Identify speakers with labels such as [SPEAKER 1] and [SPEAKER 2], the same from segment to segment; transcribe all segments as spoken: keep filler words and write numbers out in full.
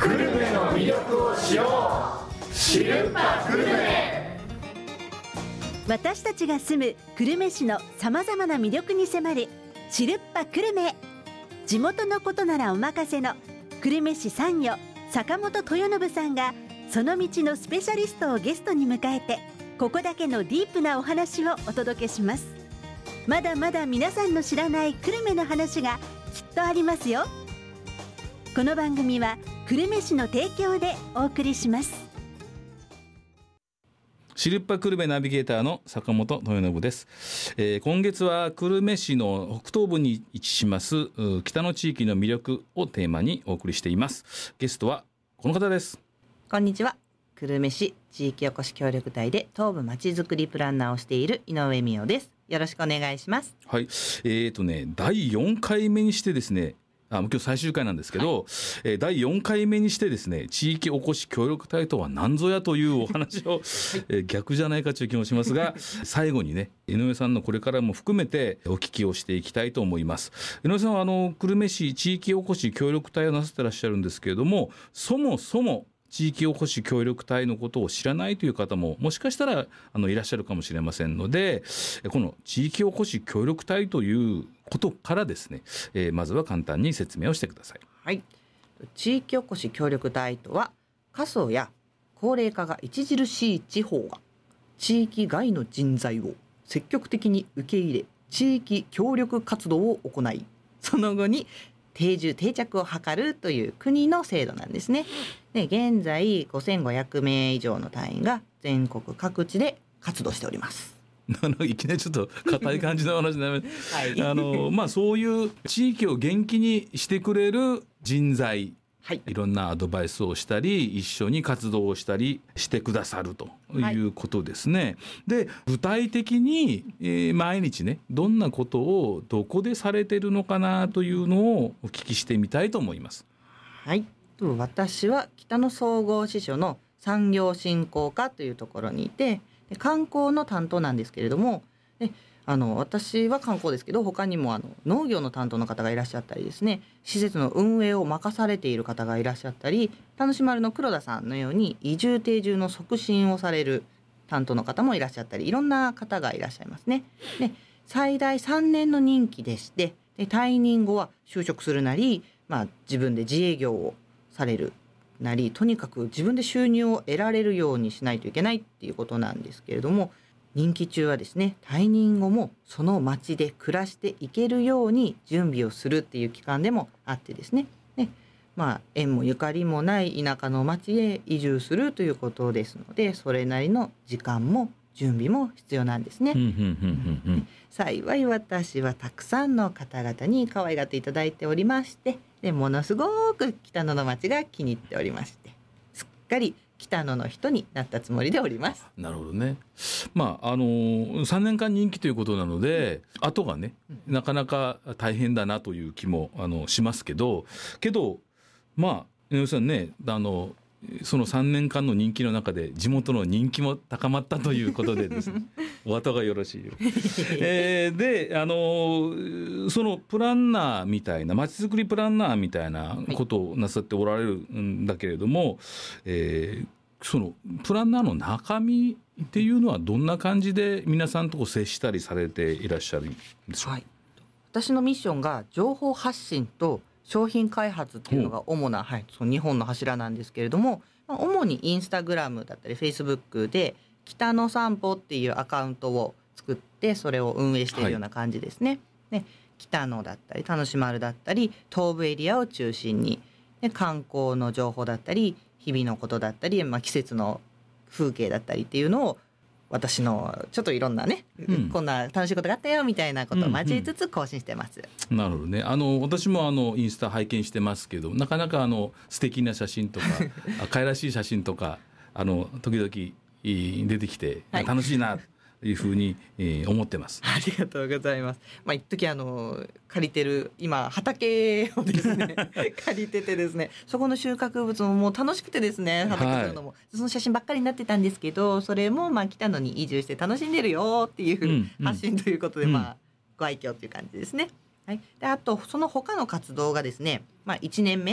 [SPEAKER 1] 久留米の魅力を知ろう、知るぱ久留米。
[SPEAKER 2] 私たちが住む久留米市のさまざまな魅力に迫る知るっぱ久留米。地元のことならお任せの久留米市参与坂本豊信さんがその道のスペシャリストをゲストに迎えて、ここだけのディープなお話をお届けします。まだまだ皆さんの知らない久留米の話がきっとありますよ。この番組は久留米市の提供でお送りします。
[SPEAKER 3] 知るっぱ久留米ナビゲーターの坂本豊信です、えー、今月は久留米市の北東部に位置します北の地域の魅力をテーマにお送りしています。ゲストはこの方です。
[SPEAKER 4] こんにちは。久留米市地域おこし協力隊で東部まちづくりプランナーをしている井上美代です。よろしくお願いします。
[SPEAKER 3] はい、えーとねだいよんかいめにしてですね、あ今日最終回なんですけど、はい、えー、だいよんかいめにしてですね、地域おこし協力隊とは何ぞやというお話を、はい、えー、逆じゃないかという気もしますが最後にね、井上さんのこれからも含めてお聞きをしていきたいと思います。井上さんはあの久留米市地域おこし協力隊をなさってらっしゃるんですけれども、そもそも地域おこし協力隊のことを知らないという方ももしかしたらあのいらっしゃるかもしれませんので、この地域おこし協力隊ということからですね、えー、まずは簡単に説明をしてください。
[SPEAKER 4] はい、地域おこし協力隊とは、過疎や高齢化が著しい地方が地域外の人材を積極的に受け入れ、地域協力活動を行い、その後に定住定着を図るという国の制度なんですね。で、現在ごせんごひゃくめい以上の隊員が全国各地で活動しております。
[SPEAKER 3] いきなりちょっと硬い感じの話になります、
[SPEAKER 4] はい、
[SPEAKER 3] あのまあ、そういう地域を元気にしてくれる人材、はい、いろんなアドバイスをしたり一緒に活動をしたりしてくださるということですね、はい、で具体的に、えー、毎日ねどんなことをどこでされてるのかなというのをお聞きしてみたいと思います。
[SPEAKER 4] はい、私は北野総合支所の産業振興課というところにいて、観光の担当なんですけれども、であの私は観光ですけど、他にもあの農業の担当の方がいらっしゃったりですね、施設の運営を任されている方がいらっしゃったり、楽しまるの黒田さんのように移住定住の促進をされる担当の方もいらっしゃったり、いろんな方がいらっしゃいますね。で最大さんねんの任期でして、で退任後は就職するなり、まあ、自分で自営業をされるなり、とにかく自分で収入を得られるようにしないといけないっていうことなんですけれども、任期中はですね、退任後もその町で暮らしていけるように準備をするっていう期間でもあってですね、でまあ、縁もゆかりもない田舎の町へ移住するということですので、それなりの時間も準備も必要なんですね。幸い私はたくさんの方々に可愛がっていただいておりまして、でものすごく北野の町が気に入っておりまして、すっかり北野の人になったつもりでおります。
[SPEAKER 3] なるほどね。まああのさんねんかん任期ということなので、うん、後がね、うん、なかなか大変だなという気もあのしますけどけどまあ井上さんね、あのそのさんねんかんの任期の中で地元の人気も高まったということでですねお後がよろしいよ、えー、であのそのプランナーみたいなまちづくりプランナーみたいなことをなさっておられるんだけれども、はい、えー、そのプランナーの中身っていうのはどんな感じで皆さんと接したりされていらっしゃるんでしょうか。はい、
[SPEAKER 4] 私のミッションが情報発信と商品開発っていうのが主な、はい、その日本の柱なんですけれども、主にインスタグラムだったりフェイスブックで北野散歩っていうアカウントを作ってそれを運営しているような感じですね。はい、で北野だったり楽しまるだったり東部エリアを中心に、で観光の情報だったり日々のことだったり、まあ、季節の風景だったりっていうのを私のちょっといろんなね、うん、こんな楽しいことがあったよみたいなことを交えつつ更新してます。
[SPEAKER 3] うんうん、なるほどね。あの私もあのインスタ拝見してますけど、なかなかあの素敵な写真とか可愛らしい写真とかあの時々出てきて楽しいなというふうに、えー、思ってます。
[SPEAKER 4] ありがとうございます。まあ一時あの借りてる今畑をですね借りててですね、そこの収穫物ももう楽しくてですね、畑するのも、はい、その写真ばっかりになってたんですけど、それもまあ来たのに移住して楽しんでるよっていう発信ということで、うん、まあご愛嬌という感じですね。はい、であとその他の活動がですね、まあ、いちねんめ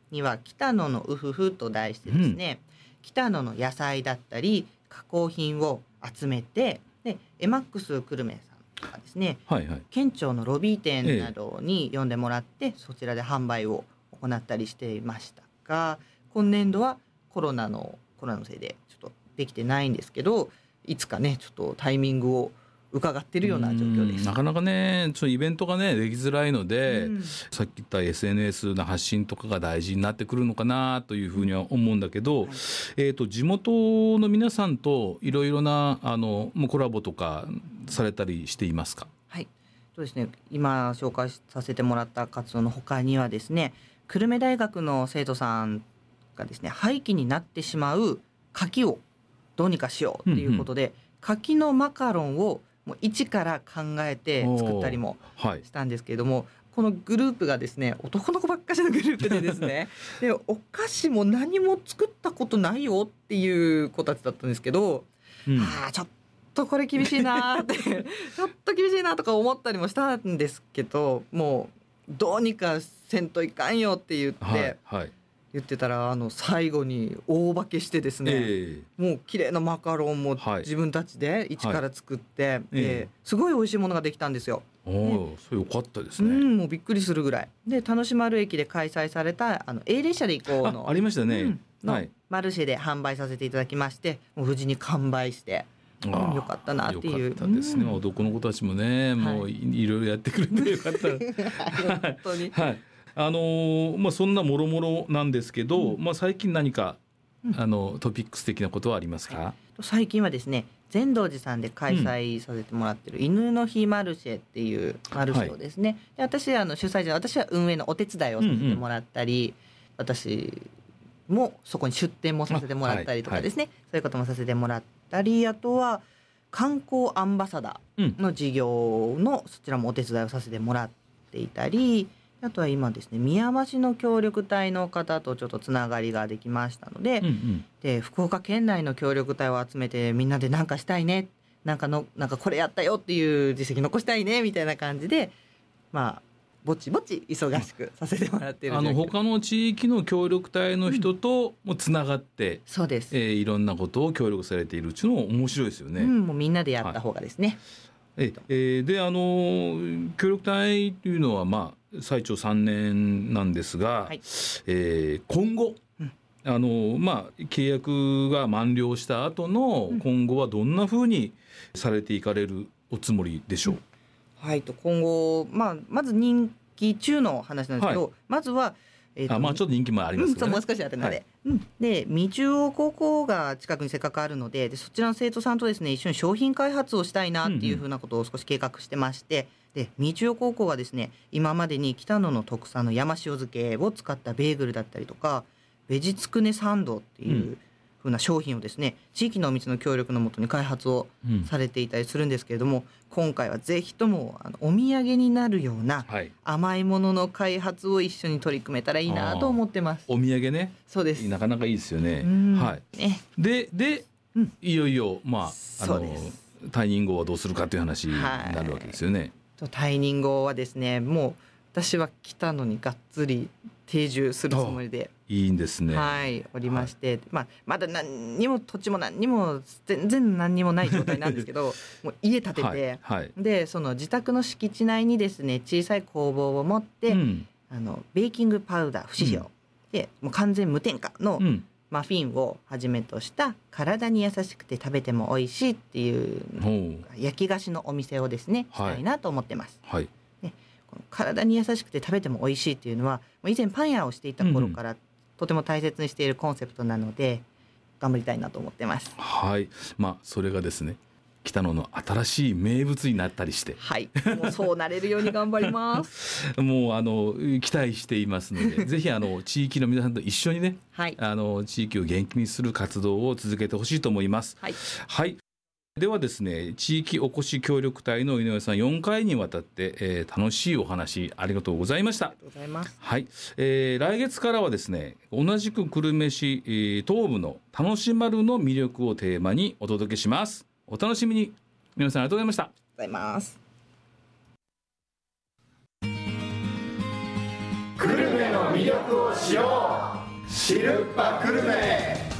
[SPEAKER 4] には北野のうふふと題してですね、うん、北野の野菜だったり加工品を集めて、でエマックス久留米さんとかですね、はいはい、県庁のロビー店などに呼んでもらって、ええ、そちらで販売を行ったりしていましたが、今年度はコロナのコロナのせいでちょっとできてないんですけど、いつかねちょっとタイミングを伺ってるような状況です。
[SPEAKER 3] なかなかねちょっとイベントがねできづらいので、うん、さっき言った エスエヌエス の発信とかが大事になってくるのかなというふうには思うんだけど、はい、えーと、地元の皆さんといろいろなあのもうコラボとかされたりしていますか？
[SPEAKER 4] はい、そうですね、今紹介させてもらった活動の他にはですね、久留米大学の生徒さんがですね、廃棄になってしまう柿をどうにかしようっていうことで、うんうん、柿のマカロンをもう一から考えて作ったりもしたんですけれども、はい、このグループがですね男の子ばっかしのグループでですねでお菓子も何も作ったことないよっていう子たちだったんですけど、うん、あちょっとこれ厳しいなってちょっと厳しいなとか思ったりもしたんですけど、もうどうにかせんといかんよって言って、はいはい言ってたら、あの最後に大化けしてですね、えー、もう綺麗なマカロンも自分たちで一から作って、はいえー、すごい美味しいものができたんですよ。
[SPEAKER 3] おー、それよかったですね。
[SPEAKER 4] うん、もうびっくりするぐらいで、楽し丸駅で開催されたあの A 列車で行こうの
[SPEAKER 3] あ, ありましたね、うん
[SPEAKER 4] のマルシェで販売させていただきまして、もう無事に完売してうん、よかったなっていう。
[SPEAKER 3] よかったですね、うん、男の子たちもねもう い,、はい、いろいろやってくれてよかった
[SPEAKER 4] 本当に、
[SPEAKER 3] はいあのーまあ、そんなもろもろなんですけど、うんまあ、最近何か、うん、あのトピックス的なことはありますか？はい、
[SPEAKER 4] 最近はですね、善道寺さんで開催させてもらってる犬の日マルシェっていうマルシェをですね、はい、で私あの主催者、私は運営のお手伝いをさせてもらったり、うんうん、私もそこに出店もさせてもらったりとかですね、はいはい、そういうこともさせてもらったり、あとは観光アンバサダーの事業のそちらもお手伝いをさせてもらっていたり、あとは今ですね、宮間市の協力隊の方とちょっとつながりができましたので、うんうん、で福岡県内の協力隊を集めてみんなで何かしたいね、なんかのなんかこれやったよっていう実績残したいねみたいな感じで、まあぼちぼち忙しくさせてもらっている。
[SPEAKER 3] あの他の地域の協力隊の人ともつながって、うん、
[SPEAKER 4] そうです、
[SPEAKER 3] えー、いろんなことを協力されているっていうのも面白いですよね。
[SPEAKER 4] うん、もうみんなでやった方がですね。
[SPEAKER 3] はい、えー、であの協力隊というのはまあ最長さんねんなんですが、はいえー、今後、うん、あのまあ、契約が満了した後の今後はどんなふうにされていかれるおつもりでしょう？うん
[SPEAKER 4] はい、と今後、まあ、まず任期中の話なんですけど、はい、まずは、
[SPEAKER 3] えーとあまあ、ちょっと人気もありますけどね、
[SPEAKER 4] うん、もう少しあるので、はいうん、で三中央高校が近くにせっかくあるの で, でそちらの生徒さんとですね一緒に商品開発をしたいなっていうふうなことを少し計画してまして、うんうん、で三中央高校はですね今までに北野の特産の山塩漬けを使ったベーグルだったりとかベジつくねサンドっていう、うんふうな商品をですね地域のお店の協力のもとに開発をされていたりするんですけれども、うん、今回はぜひともあのお土産になるような甘いものの開発を一緒に取り組めたらいいなと思ってます。
[SPEAKER 3] お土産ね、
[SPEAKER 4] そうです、
[SPEAKER 3] なかなかいいですよね、はいね、で, で、うん、いよいよ、まあ、あの退任後はどうするかという話になるわけですよね。
[SPEAKER 4] 退任後はですねもう私は来たのにがっつり定住するつもりで
[SPEAKER 3] いいんですね、
[SPEAKER 4] はい、おりまして、はいまあ、まだ何にも土地も何にも全然何にもない状態なんですけどもう家建てて、はいはい、でその自宅の敷地内にですね小さい工房を持って、うん、あのベーキングパウダー不使用、うん、でもう完全無添加のマフィンをはじめとした体に優しくて食べても美味しいっていう焼き菓子のお店をですねしたいなと思ってます、はいね、この体に優しくて食べても美味しいっていうのは以前パン屋をしていた頃から、うんとても大切にしているコンセプトなので頑張りたいなと思ってます。
[SPEAKER 3] はい、まあそれがですね北野の新しい名物になったりして、
[SPEAKER 4] はい、もうそうなれるように頑張ります
[SPEAKER 3] もうあの期待していますのでぜひあの地域の皆さんと一緒にね、はい、あの地域を元気にする活動を続けてほしいと思います。はい、はいではですね地域おこし協力隊の井上さんよんかいにわたって、えー、楽しいお話ありがとうございました。
[SPEAKER 4] ありがとうございます。
[SPEAKER 3] はい、えー、来月からはですね同じく久留米市、えー、東部の楽しまるの魅力をテーマにお届けします。お楽しみに。井上さんありがとうございました。
[SPEAKER 4] ありがとうございます。
[SPEAKER 1] 久留米の魅力を知ろう、知るっぱ久留米。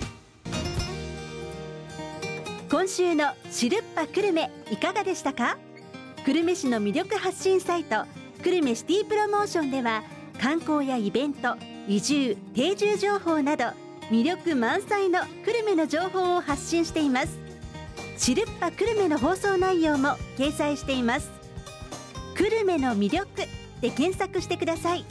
[SPEAKER 2] 今週の知るっぱ久留米いかがでしたか？久留米市の魅力発信サイト久留米シティプロモーションでは観光やイベント、移住、定住情報など魅力満載の久留米の情報を発信しています。知るっぱ久留米の放送内容も掲載しています。久留米の魅力で検索してください。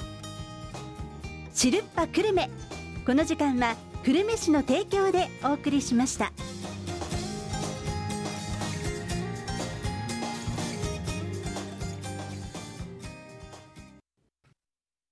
[SPEAKER 2] 知るっぱ久留米、この時間は久留米市の提供でお送りしました。